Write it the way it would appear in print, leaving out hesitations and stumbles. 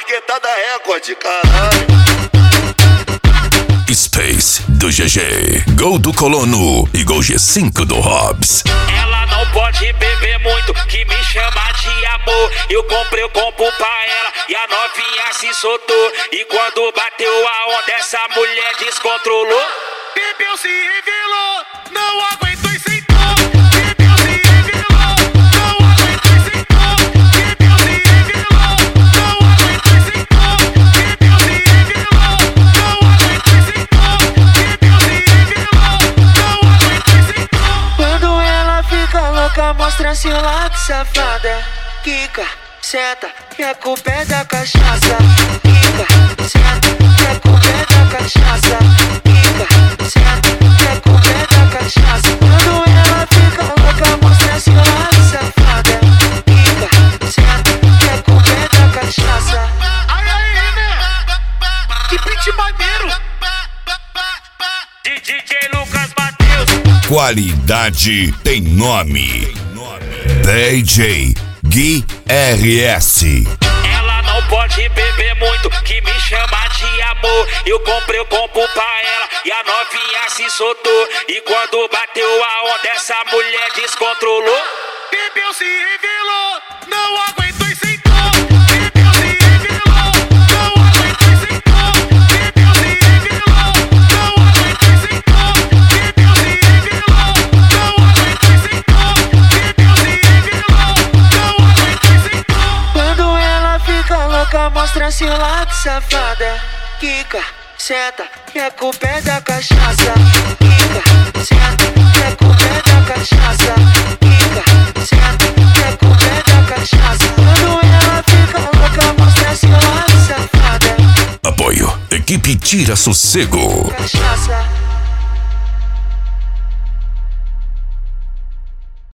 Etiquetada Record, caralho. Space do GG, Gol do Colono e Gol G5 do Hobbs. Ela não pode beber muito, que me chama de amor. Eu comprei o combo pra ela e a novinha se soltou. E quando bateu a onda, essa mulher descontrolou. Bebeu, se revelou, não aguentou e sentou. Bebeu, se revelou, não aguentou e sentou. Bebeu, se revelou, não aguentou e sentou. Bebeu, se revelou, não aguentou e sentou. Bebeu, se revelou, não aguentou e sentou. Quando ela fica louca, mostra seu lado, safada. Quica, senta, que a culpa é da cachaça. Quica, senta, que a culpa é da cachaça. Quica, senta, que a culpa é da cachaça. Quando ela fica louca, mostra seu lado, safada. Quica, senta, que a culpa é da cachaça. Ai, ai, né? Que beat maneiro. DJ Lucas Mateus. Qualidade tem nome. DJ Gui RS. Ela não pode beber muito, que me chama de amor. Eu comprei o combo pra ela e a novinha se soltou. E quando bateu a onda, essa mulher descontrolou. Bebeu, se revelou, não aguentou e sentou. Bebeu, se revelou, não aguentou e sentou. Bebeu, se revelou, não aguentou e sentou. Bebeu, se revelou, não aguentou e sentou. Bebeu, se revelou, não aguentou e sentou. Quando ela fica louca, mostra seu lado, safada. Quica, senta, que a culpa é da cachaça. Quica, senta, que a culpa é da cachaça. Quica, senta, que a culpa é da cachaça. Quando ela fica louca, mostra seu lado, safada. Apoio, equipe Tira Sossego. Cachaça.